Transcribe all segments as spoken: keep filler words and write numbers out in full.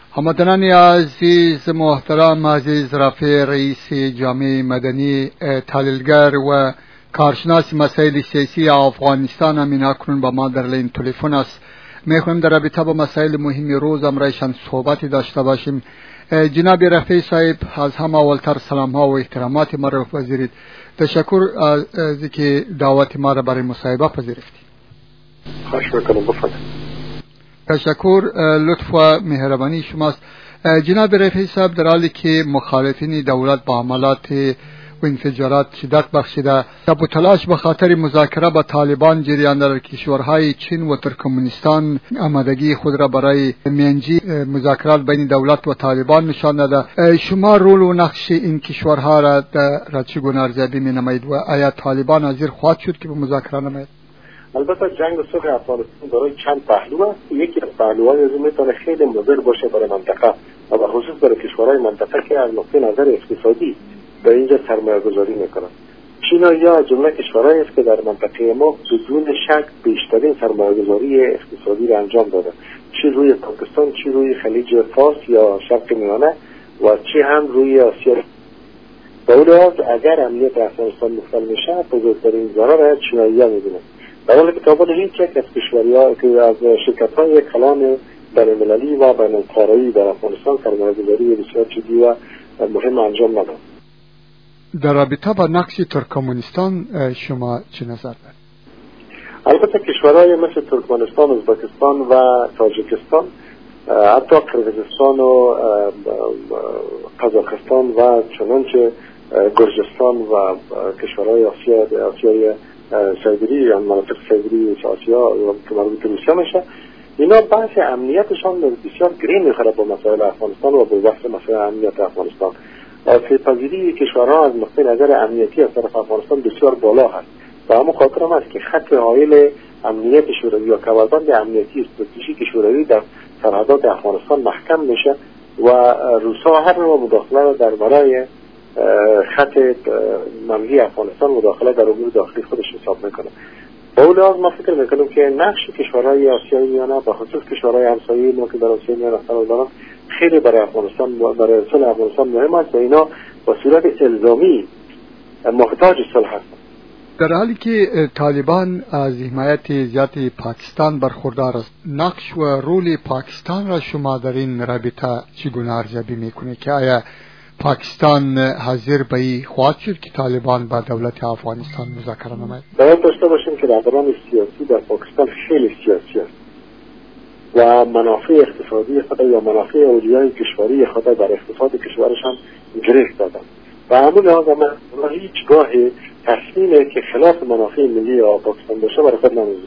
هموطنان عزیز محترم، عزیز رفیع رئیس جامعه مدنی، تحلیلگر و کارشناس مسائل سیاسی افغانستان امین اکنون با ما در لین تلفن است. میخوایم در رابطه با مسائل مهم روز امرایشان صحبتی داشته باشیم. جناب رفیع صاحب، از همه اولتر سلام ها و احترامات ما را پذیرید. تشکر از اینکه دعوت ما را برای مصاحبه پذیرفتید. خواهش میکنم، بفرمایید. تشکر، لطف و مهربانی شماست. جناب رفیع صاحب، در حالی که مخالفین دولت با عملات و انفجارات شدت بخشیده تب و تلاش به خاطر مذاکره با طالبان جریان در کشورهای چین و ترکمنستان آمادگی خود را برای میانجی مذاکرات بین دولت و طالبان نشان داده، شما رول و نقش این کشورها را در چگونه ارزیابی می نمایید و آیا طالبان حاضر خواهد شد که به مذاکره نماید؟ البته جنگ صلح افغانستان دارای چند پهلو است. یکی از پهلوهای از میتونه خیلی مضر باشه برای منطقه و به خصوص برای کشورهای منطقه که از نقطه نظر اقتصادی به اینجا سرمایه گذاری میکنن. چین یا جمله کشورهایی است که در منطقه ما بدون شک بیشترین سرمایه گذاری اقتصادی را انجام داده، چه روی پاکستان، چه روی خلیج فارس یا شرق میانه و چه هم روی آسیا. به اون لحاظ اگر امنیت افغانستان مختل میشه بزرگترین ضرر چینایی‌ها میبینند. در حالی که تا هیچ یک از کشوری‌ها که از شرکت‌های کلان بین‌المللی و بین‌القاره‌ای در افغانستان سرمایه‌گذاری بسیار جدی و مهم انجام نداد. در رابطه با نقش ترکمنستان شما چه نظر دارید؟ البته کشورهای مثل ترکمنستان، ازبکستان و تاجیکستان، حتی قرقیزستان و قزاقستان و چنانچه گرجستان و کشورهای آسیا آسیای سیبری یا مناطق سیبری آسیا که مربوط به روسیه میشه، اینا بحث امنیتشان بسیار گرین میخوره با مسائل افغانستان و با بحث مسائل امنیت افغانستان. آسیب‌پذیری کشورها از نقطه نظر امنیتی از طرف افغانستان بسیار بالا هست و همون خاطر هم است که خط حائل امنیت شوروی یا کمربند امنیتی استراتژیک شوروی در سرحدات افغانستان محکم میشه و روس‌ها هر نوع مداخله را در برای خط ملی افغانستان مداخله در امور داخلی خودش حساب میکنه. با اون لحاظ ما فکر میکنیم که نقش کشورهای آسیای میانه به خصوص کشورهای همسایه ما که در آسیای میانه قرار دارن خیلی برای افغانستان برای صلح افغانستان مهم است و اینا با صورت الزامی محتاج صلح هستند. در حالی که طالبان از حمایت زیاد پاکستان برخوردار است، نقش و رول پاکستان را شما در این رابطه چگونه ارزیابی میکنید که آیا پاکستان حاضر به این خواهد شد که طالبان با دولت افغانستان مذاکره نماید؟ باید داشته باشیم که رهبران سیاسی در پاکستان خیلی سیاسی است و منافع اقتصادی خود یا منافع اولیای کشوری خود در اقتصاد کشورشان گریخت دادن و همون لحاظ من هیچ گاه تصمیمی که خلاف منافع ملی پاکستان باشه برای خود نمی‌گیرند.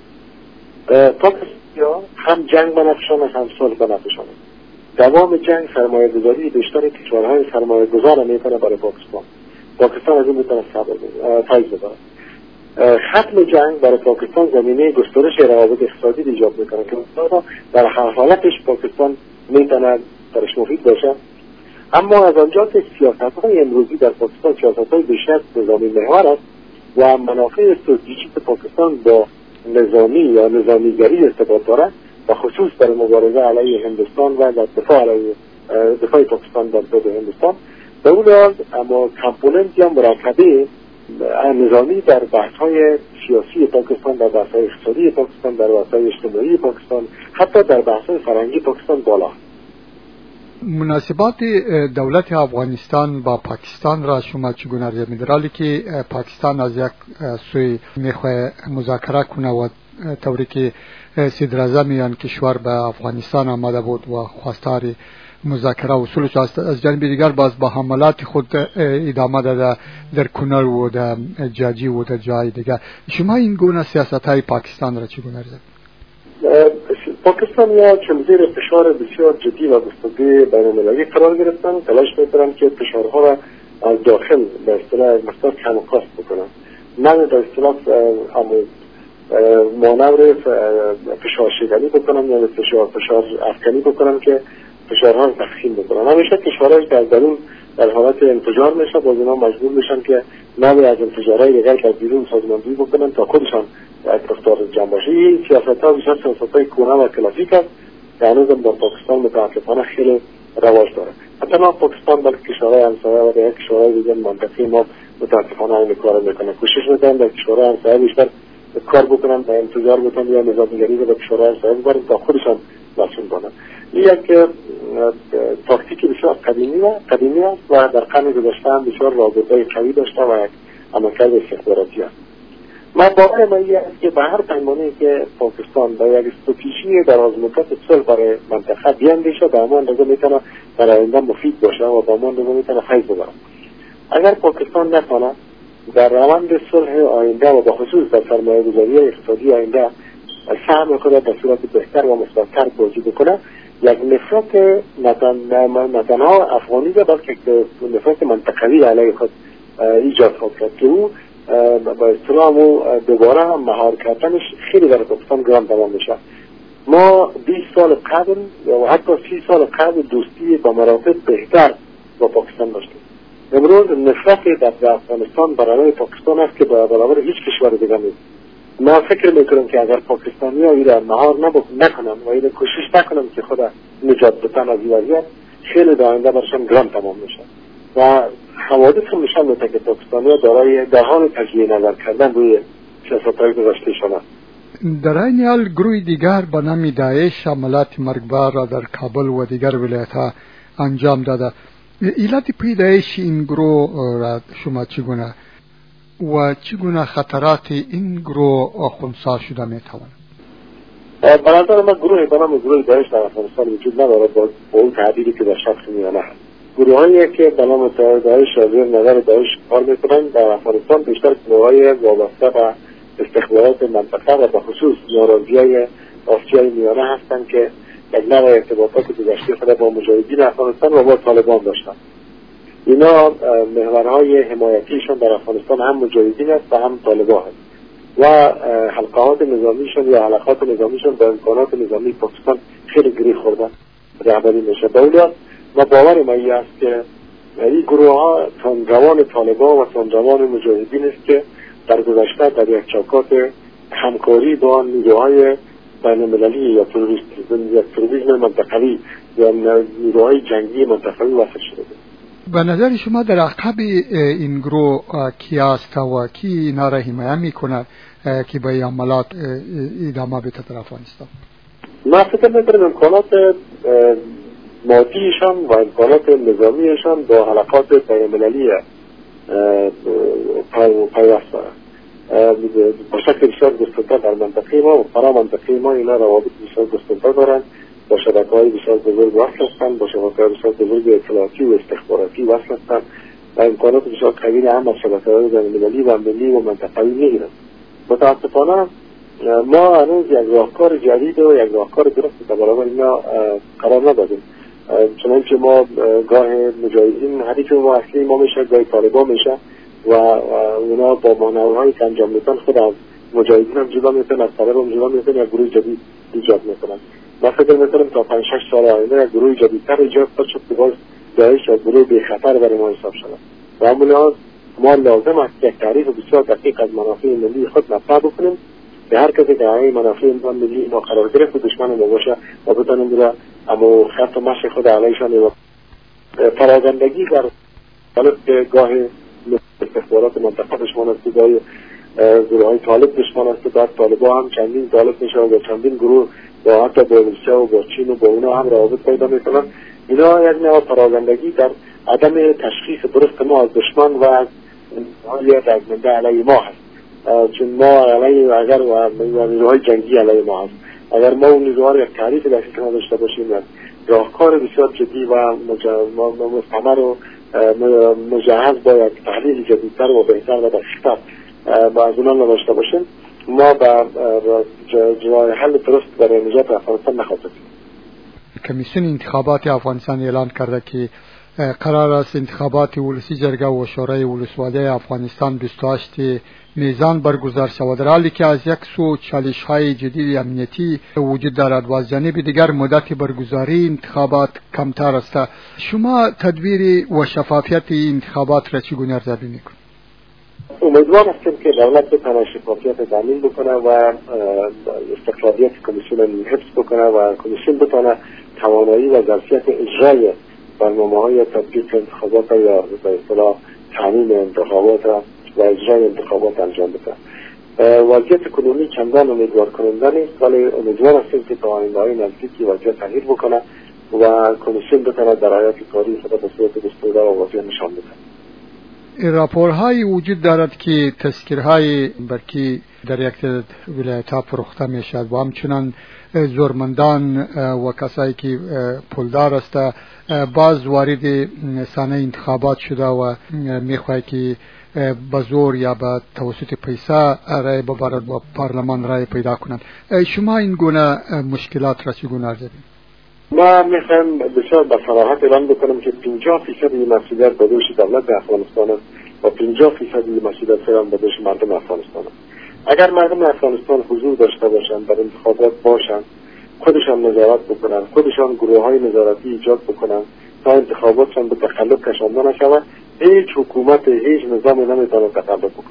پاکستان هم جنگ بنفشان هم صلح بنفشان. دوام جنگ سرمایه گذاری بیشتر کشورهای سرمایه گذار میکنه برای پاکستان. پاکستان از این میتونه فایده ببره. ختم جنگ برای پاکستان زمینه گسترش روابط اقتصادی ایجاد میکنه که در هر حالتش پاکستان میتونه درش مفید باشه. اما از آنجا که سیاست‌های امروزی در پاکستان سیاست‌های بیشتر نظامی محور است و منافع استراتژیک پاکستان با نظامی یا نظامیگری ارتباط داره و خصوص در مبارزه علیه هندوستان و در دفاع علیه دفاع پاکستان در ضد هندوستان، به اون لحاظ اما کامپوننت یا مرکبه نظامی در بحث‌های سیاسی پاکستان، در بحث‌های اقتصادی پاکستان، در بحث‌های اجتماعی پاکستان، حتی در بحث‌های فرهنگی پاکستان بالا. مناسبات دولت افغانستان با پاکستان را شما چگونه ارزیابی می‌کنید؟ حالی که پاکستان از یک سوی میخواد مذاکره کنه و طوری که صدر اعظم این کشور به افغانستان آمده بود و خواستار مذاکره اصولش است، از جانب دیگر باز با حملات خود ادامه داده در کنر و در جاجی و در جای دیگر. شما این گونه سیاست‌های پاکستان را چگونه ارزیابی؟ پاکستان یا چون زیر فشار بسیار جدی و گسترده بین‌المللی قرار گرفتن، تلاش می‌کنن که فشارها را از داخل به اصطلاح مقدار کم و کاست بکنن، نه به اصطلاح مانور فشار شکنی بکنن یا فشار فشار افکنی بکنن که فشارها رو تخفیف بکنن. همیشه کشورهایی که از درون در حالت انفجار میشه باز اینا مجبور میشن که نوعی از انفجارهای دیگر در بیرون سازماندهی بکنن تا خودشان اقتصاد جمع باشه. این سیاست‌ها بیشتر سیاست‌های کهنه و کلاسیک است که هنوز در پاکستان متاسفانه خیلی رواج داره. حتی نه پاکستان بلکه کشورهای همسایه و در کشورهای دیگر منطقه ما متاسفانه این کار میکنه. کوشش میکنن در کشورهای همسایه بیشتر کار بکنن و انتظار بکنن یا نظام‌نگری رو به کشورهای همسایه ببرن تا خودشان مسئول کنن. این یک تاکتیک بسیار قدیمی و قدیمی است و در قرن گذشته هم بسیار رابطه قوی داشته و یک عملکرد استخباراتی است. من باور من این است که به هر پیمانه‌ای که پاکستان با یک استراتژی درازمدت صلح برای منطقه بیاندیشه به همان اندازه میتونه در آینده مفید باشه و به همان اندازه میتونه فیض ببره. اگر پاکستان نتونه در روند صلح آینده و به خصوص در سرمایه‌گذاری اقتصادی آینده سهم خود به صورت بهتر و مثبت‌تر توجیه کنه، یک نفرت نه تنها افغانی بلکه نفرت منطقوی علیه خود ایجاد خود کرد که او با اصطلاح و دوباره مهار کردنش خیلی در پاکستان گران تمام میشه. ما بیست سال قبل یا حتی سی سال قبل دوستی با مراتب بهتر با پاکستان داشتیم. امروز نفرت در افغانستان برای پاکستان است که برابر هیچ کشور دیگر نیست. ما فکر میکنم که اگر پاکستانی ها ایره مهار نکنم و ایره کوشش نکنم که خود نجات بتن از این وضعیت، خیلی در آینده برشان گران تمام میشه و حوادث هم نشان میده که پاکستانی ها دارای در حال تجزیه نظر کردن روی سیاست‌های گذشته‌شان است. در این حال گروه دیگر به نام داعش عملیات مرگبار را در کابل و دیگر ولایت‌ها انجام داده. علت پیدایش این گروه را شما چگونه و چگونه خطرات این گروه خنثی شده میتواند؟ به نظر من گروه به نام گروه داعش در افغانستان وجود ندارد با اون تعبیری که در شخص میانه هست. گروهایی که به نام داعش و زیر نظر داعش کار میکنند در افغانستان بیشتر گروه‌های وابسته به استخبارات منطقه و به خصوص ناراضیای آسیای میانه هستند که یک نوع ارتباطات گذشته خود با مجاهدین افغانستان و با طالبان داشتند. اینا محورهای حمایتیشون در افغانستان هم مجاهدین است و هم طالبان است و حلقات نظامیشون یا حلقات نظامیشون به امکانات نظامی پاکستان خیلی گری خورده رهبری میشه. دولت ما باور ما این است که این گروه ها تندروان طالبان و تندروان مجاهدین است که در گذشته در یک چوکات همکاری با نیروهای بین‌المللی یا تروریسم منطقوی یا نیروهای جنگی منطقوی وصل شده بود. به نظر شما در عقب این گروه کی است و کی اینا را حمایت میکنه که به عملیات ادامه بده در افغانستان؟ من فکر میکنم امکانات مادیشان و امکانات نظامیشان با حلقات بین‌المللی پیوست دارند. با شکل بسیار گسترده در منطقه ما و فرا منطقه ما اینا روابط بسیار گسترده دارند، با شبکه‌های بسیار بزرگ وصل هستند، با شبکه‌های بسیار بزرگ اطلاعاتی و استخباراتی وصل هستند و امکانات بسیار قوی هم از شبکه‌های بین‌المللی و ملی و منطقوی می‌گیرند. متأسفانه ما هنوز یک راهکار جدید و یک راهکار درست در برابر اینا قرار ندادیم. چنانچه ما گاه مجاهدین حریف ما اصلی ما میشه، گاه طالبان میشه و اونا با مانورهایی که انجام میدن خود از مجاهدین هم جدا میتونن، از طالب هم جدا میتونن، یک گروه جدید ایجاد میکنن. ما فکر میکنم تا پنج شش سال آینده یک گروه جدیدتر ایجاد شد که باز داعش یک گروه بی‌خطر برای ما حساب شده. و همون لحاظ ما لازم است یک تعریف بسیار دقیق از منافع ملی خود مطرح بکنیم به هر کسی که این منافع ملی ما قرار گرفت و دشمن ما باشه و بتونیم برای اما خط و مشی خود علیشان و پراگندگی در حالت که گاه استخبارات منطقه دشمن است، گاه گروه های طالب دشمن است، بعد طالبا هم چندین طالب میشه و چندین گروه با حتی با روسیه و با چین و با اونا هم روابط پیدا میکنن. اینا یک نوع پراگندگی در عدم تشخیص درست ما از دشمن و از های رزمنده علیه ما هست، چون ما علیه اگر و نیروهای جنگی علیه ما هست. اگر ما اون نیروها را یک تعریف دقیق نداشته باشیم راهکار بسیار جدی و مستمر و مجهز با یک تحلیل جدیدتر و بهتر و دقیق‌تر با از اونها نداشته باشیم، ما به جای حل درست برای نجات افغانستان نخواهیم. کمیسیون انتخابات افغانستان اعلان کرده که قرار است انتخابات ولسی جرگه و شورای ولسوالی افغانستان بیست و هشتم میزان برگزار شود، در حالی که از یک سو چالش‌های جدید امنیتی وجود دارد و از جانب دیگر مدت برگزاری انتخابات کمتر است. شما تدبیر و شفافیت انتخابات را چگونه ارزیابی می‌کنید؟ امیدوار هستیم که دولت بتونه شفافیت تامین بکنه و استقلالیت کمیسیون حفظ بکنه و کمیسیون بتونه توانایی و ظرفیت اجرای برنامه‌های تطبیق انتخابات یا به اصطلاح تامین انتخابات و اجرای انتخابات انجام بده. وضعیت کنونی چندان امیدوار کننده نیست، ولی امیدوار هستیم که تا آینده‌های نزدیکی وضعیت تغییر بکنه و کمیسیون بتونه در حیات کاری خود به صورت گسترده و واضح نشان بده. راپورهایی وجود دارد که تذکیرهای برکی در یک ولایت‌ها فروخته می شود و همچنان زورمندان و کسایی که پولدار است باز وارد صحنه انتخابات شده و می خواهد که با زور یا با توسط پیسه رای ببرد و پارلمان رای پیدا کنند. شما این گونه مشکلات را چگونه ارزیابید؟ ما میخوایم بسیار با صراحت اعلام بکنم که پنجاه فیصد مسئولیت به دوش دولت افغانستان است و پنجاه فیصد مسئولیت هم به دوش مردم افغانستان است. اگر مردم افغانستان حضور داشته باشند، در انتخابات باشند، خودشان نظارت بکنند، خودشان گروه های نظارتی ایجاد بکنند تا انتخاباتشان به تخلف کشانده نشود، هیچ حکومت هیچ نظام نمیتواند تخلف بکنه.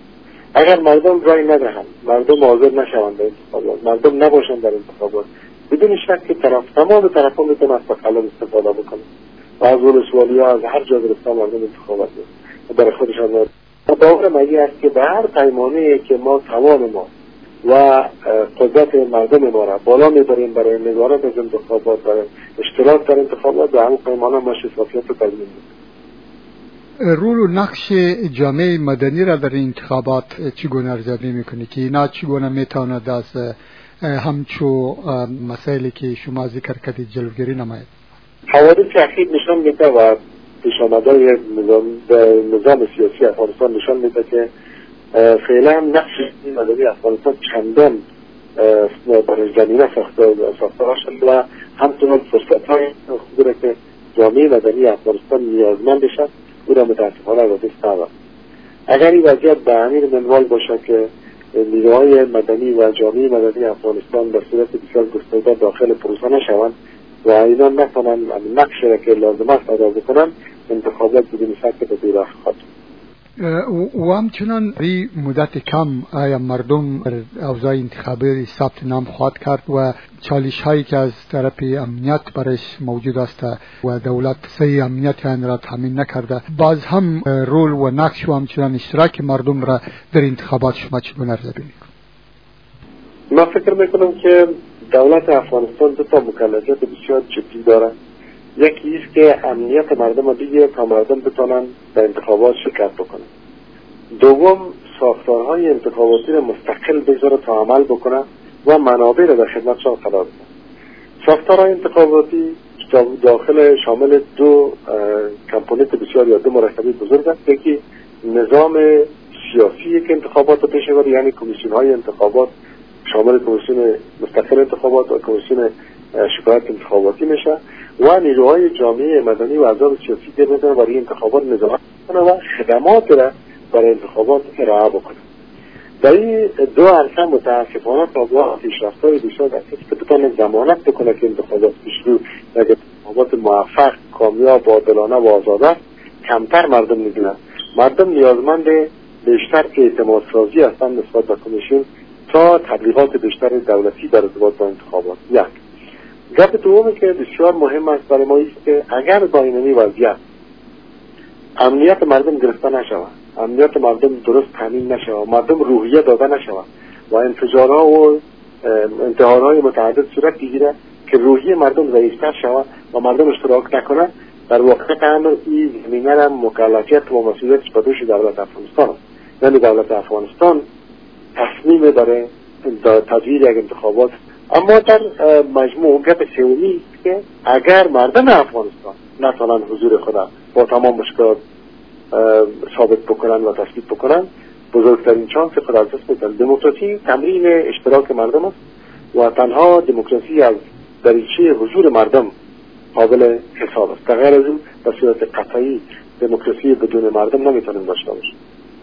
اگر مردم رای ندهند، مردم حاضر نشوند در انتخابات، مردم نباشند در انتخابات، بدون شک که طرف تمام طرفان میتونن از تخلف استفاده بکنن و از ولسوالی‌ها از هر جا گرفتن مردم انتخابات و برای خودشان باور مگی است که به هر پیمانه‌ای که ما توان ما و قدرت مردم ما را بالا میبریم برای نظارت از انتخابات، برای اشتراک در انتخابات، به همون پیمانه ما شفافیت رو تضمین می‌کنیم. رول و نقش جامعه مدنی را در انتخابات چگونه ارزیابی می‌کنی که اینا چگونه میتواند از همچو مسائلی که شما ذکر کردید جلوگیری نماید؟ حوادث اخیر نشان میده و پیشامدهای نظام, نظام سیاسی افغانستان نشان میده که فعلا نقش مدنی افغانستان چندان برای زمینه ساخته شد و همچنان فرصت های خوبی که جامعه مدنی افغانستان نیازمند شد او را متاسفانه از دست داد. اگر این وضعیت به همین منوال باشه که نیروهای مدنی و جامعه مدنی افغانستان به صورت بسیار گسترده داخل پروسه نشوند و اینا نتوانند نقش را که لازم است ادا بکنن، انتخابات بدون شک به دیر خواهد. و همچنان این مدت کم آیا مردم در اوضاع انتخابی ثبت نام خواهد کرد و چالش هایی که از طرف امنیت برش موجود است و دولت صحیح امنیت آن را تامین نکرده، باز هم رول و نقش و همچنان اشتراک مردم را در انتخابات شما چگونه ارزیابی می‌کنید؟ من فکر میکنم که دولت افغانستان دو تا مکلفیت بسیار جدی داره. یکی است که امنیت مردم را بگیره تا مردم بتونن در انتخابات شرکت بکنن. دوم، ساختارهای انتخاباتی را مستقل بذاره تا عمل بکنه و منابع را در خدمتشان قرار بده. ساختارهای انتخاباتی داخل شامل دو کمپوننت بسیار یا دو مرکبی بزرگ است. یکی نظام سیاسی که انتخابات را پیش ببره، یعنی کمیسیون های انتخابات شامل کمیسیون مستقل انتخابات و کمیسیون شکایت انتخاباتی میشه و نیروهای جامعه مدنی و احزاب سیاسی که میتونن برای انتخابات نظارت کنه و خدمات را برای انتخابات ارائه بکنه. در این دو عرصه متاسفانه تا با پیشرفت‌های بسیار دسته که بتونه ضمانت بکنه که انتخابات پیشرو و انتخابات موفق، کامیاب، عادلانه و آزاده کمتر مردم می‌بینن. مردم نیازمند بیشتر اعتماد سازی هستند نسبت به کمیسیون تا تبلیغات بیشتر دولتی در ارتباط با انتخابات. یک گپ دومی که بسیار مهم است برای ما است که اگر با این وضعیت امنیت مردم گرفته نشود، امنیت مردم درست تامین نشود، مردم روحیه داده نشود و انفجارها و انتحارهای متعدد صورت بگیره که روحیه مردم ضعیفتر شود و مردم اشتراک نکنه، در واقع امر این زمینه را مکلفیت و مسئولیتش به دوش دولت افغانستان است. یعنی دولت افغانستان تصمیم برای تدویر یک انتخابات. اما در مجموع گپ سومی است که اگر مردم افغانستان نتوانند حضور خود با تمام مشکلات ثابت بکنن و تثبیت بکنن، بزرگترین شانس خود از دست میدن. دموکراسی تمرین اشتراک مردم است و تنها دموکراسی از دریچه حضور مردم قابل حساب است. غیر از این به صورت قطعی دموکراسی بدون مردم نمیتونیم داشته باشیم.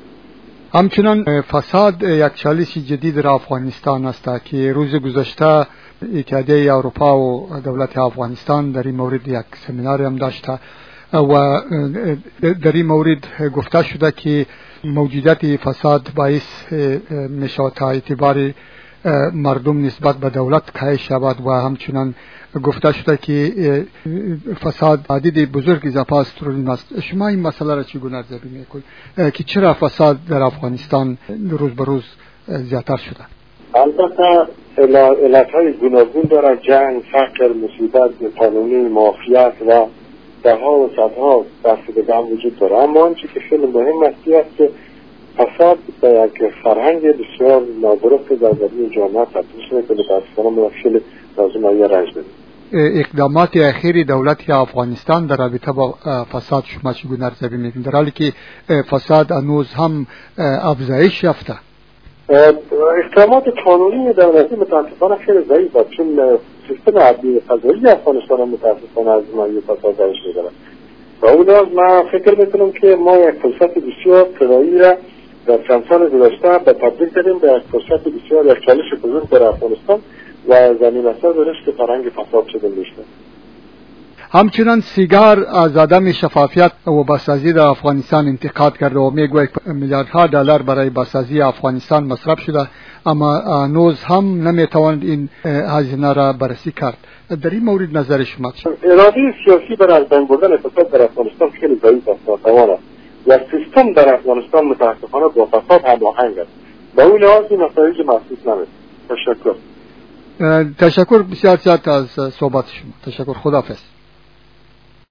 همچنان فساد یک چالش جدید در افغانستان است که روز گذشته اتحادیه اروپا و دولت افغانستان در این مورد یک سمینار هم داشته و در این مورد گفته شده که موجودیت فساد باعث میشه تا اعتبار مردم نسبت به دولت کاهش شود و همچنان گفته شده که فساد عدد بزرگ اضافه است رو این است. شما این مسئله را چگونه ارزیابی میکنید که چرا فساد در افغانستان روز به روز زیادتر شده؟ البته علتهای گوناگون داره، جنگ، فقر، مصیبت قانونی، مافیات و دهها و صدها دستگاه وجود داره. اما آنچه که خیلی مهم است که فساد به یک فرهنگ بسیار نادرست در درون جامعه تبدیل شده که متاسفانه ما خیلی لازم آیه رنج بدیم. اقدامات اخیر دولت افغانستان در رابطه با فساد شما چگونه ارزیابی میکنید، در حالی که فساد هنوز هم افزایش یافته؟ اقدامات قانونی دولتی متاسفانه خیلی ضعیف است، چون سیستم عدلی قضایی افغانستان متاسفانه از مایه فساد درش می‌داره. و اون از من فکر میکنم که ما یک فرصت بسیار طلایی را در چند سال گذشته به تبدیل کردیم به یک فرصت بسیار یک چالش بزرگ در افغانستان و زمین اساس رشد فرهنگ فساد شده میشه. همچنان سیگار از عدم شفافیت و بازسازی در افغانستان انتقاد کرده و میگوید میلیاردها دلار برای بازسازی افغانستان مصرف شده، اما هنوز هم نمیتواند این هزینه را بررسی کرد. در این مورد نظر شما چیست؟ اراده سیاسی برای از بین بردن فساد در افغانستان خیلی ضعیف است، ناتوان است و سیستم در افغانستان متاسفانه با فساد هماهنگ است. به اون لحاظ نتایج محسوس نمیشه. تشکر. تشکر بسیار زیاد از صحبت شما. تشکر. خداحافظ.